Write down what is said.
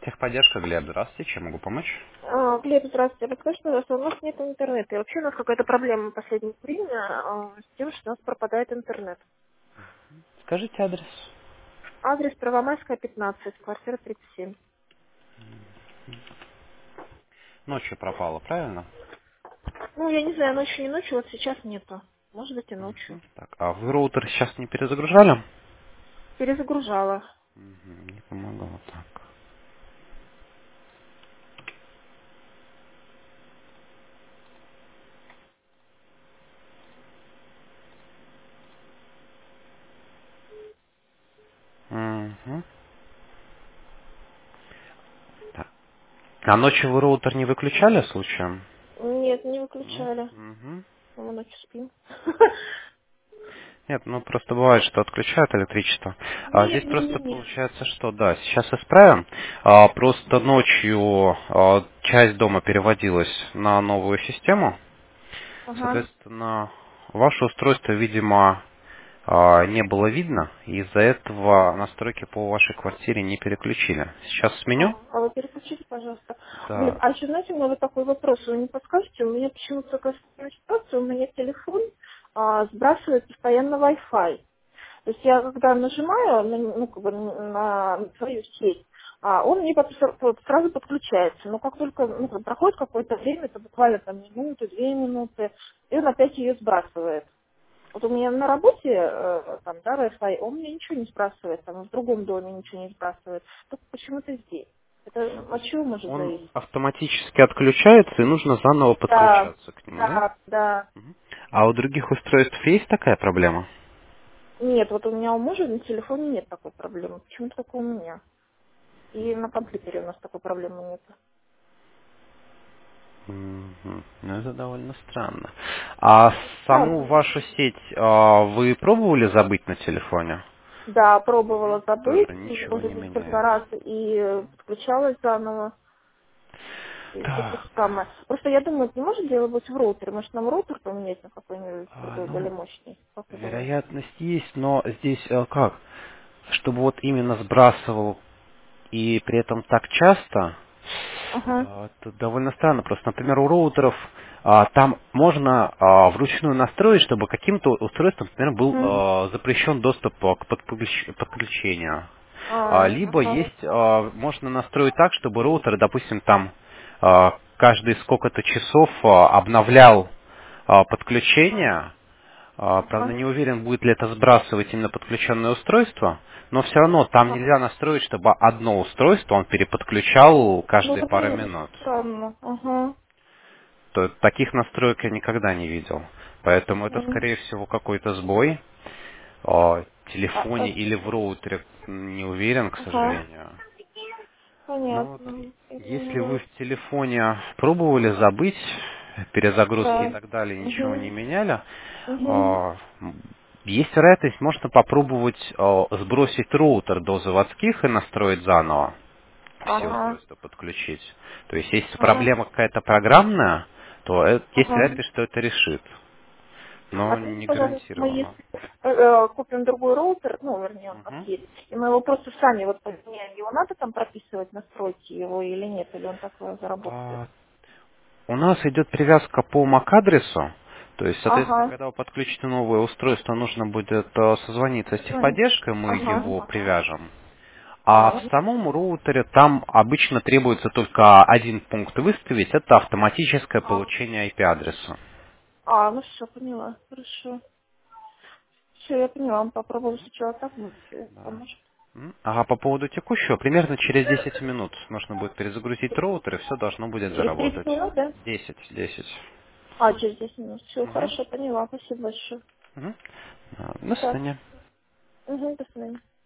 Техподдержка, Глеб, здравствуйте, чем могу помочь? Глеб, здравствуйте. Расскажите, пожалуйста, у нас нет интернета. И вообще у нас какая-то проблема в последнее время с тем, что у нас пропадает интернет. Скажите адрес. Адрес Первомайская, 15, квартира 37. Ночью пропала, правильно? Ну, я не знаю, ночью не ночью, вот сейчас нету. Может быть и ночью. Так, а вы роутер сейчас не перезагружали? Перезагружала. Не помогало, так. Мгм. Так. А ночью вы роутер не выключали случаем? Нет, не Нет? выключали. Мгм. Мы ночью спим. Нет, ну просто бывает, что отключают электричество. Здесь Нет, нет, просто нет, нет. получается, что да, сейчас исправим. Просто ночью часть дома переводилась на новую систему. Ага. Соответственно, ваше устройство, видимо, не было видно, и из-за этого настройки по вашей квартире не переключили. Сейчас сменю? А вы переключите, пожалуйста. Глеб, Да. а еще, знаете, у меня вот такой вопрос. Вы не подскажете? У меня почему-то такая ситуация, у меня телефон сбрасывает постоянно Wi-Fi. То есть я когда нажимаю ну, как бы на свою сеть, он мне вот сразу подключается. Но как только проходит какое-то время, это буквально там минуты, 2 минуты, и он опять ее сбрасывает. Вот у меня на работе, там, да, Wi-Fi, он мне ничего не сбрасывает, там, в другом доме ничего не сбрасывает. Только почему-то здесь. Это от чего может Он зависеть? автоматически отключается, и нужно заново Да, подключаться к нему, да? да, да. Мгм. А у других устройств есть такая проблема? Нет, вот у меня у мужа на телефоне нет такой проблемы. Почему-то только у меня. И на компьютере у нас такой проблемы нет. Мгм. Ну, это довольно странно. А саму Ладно. вашу сеть вы пробовали забыть на телефоне? Да, пробовала Тоже забыть, и ничего уже не несколько меняется. раз и подключалась заново, и все то же Так, самое. Просто я думаю, это не может дело быть в роутере. Может, нам роутер поменять на какой-нибудь другой, более ну, мощный? Как вы думаете? вероятность есть, но здесь как? Чтобы вот именно сбрасывал и при этом так часто, Ага. это довольно странно. Просто, например, у роутеров там можно вручную настроить, чтобы каким-то устройством, например, был Угу. запрещен доступ к подключению. Либо Ага. есть, можно настроить так, чтобы роутер, допустим, там каждые сколько-то часов обновлял подключение. Правда, Ага. не уверен, будет ли это сбрасывать именно подключенное устройство, но все равно там Ага. нельзя настроить, чтобы одно устройство он переподключал Ну, каждые это пару тоже минут. странно. Ага. Таких настроек я никогда не видел. Поэтому это, М. скорее всего, какой-то сбой в А, телефоне или в роутере. Не уверен, к ага. сожалению. Ну вот, Понятно. если вы Извиняюсь. в телефоне пробовали забыть перезагрузки и Да. так далее, ничего не Угу. меняли, Угу. а, есть вероятность, можно попробовать сбросить роутер до заводских и настроить заново, все Ага. устройства подключить. То есть, если Ага. проблема какая-то программная, то есть Ага. вероятность, что это решит. А Но скажите, не пожалуйста, мы гарантированно. если купим другой роутер, ну, вернее, он у нас Мгм. есть, и мы его просто сами вот поменяем, его надо там прописывать, настройки его или нет, или он так заработает? А, У нас идет привязка по MAC-адресу, то есть, соответственно, Ага. когда вы подключите новое устройство, нужно будет созвониться с Звонить. техподдержкой, мы Ага. его привяжем. А в Ага. самом роутере там обычно требуется только один пункт выставить, это автоматическое получение IP-адреса. Ну все, поняла. Хорошо. Все, я поняла. Попробую сначала так, может, Да. поможет. Ага, по поводу текущего, примерно через 10 минут нужно будет перезагрузить роутер, и все должно будет Через 30 заработать. минут, да? 10. Через 10 минут. Все, Угу. хорошо, поняла. Спасибо большое. Угу. До Да. свидания. Угу, до свидания.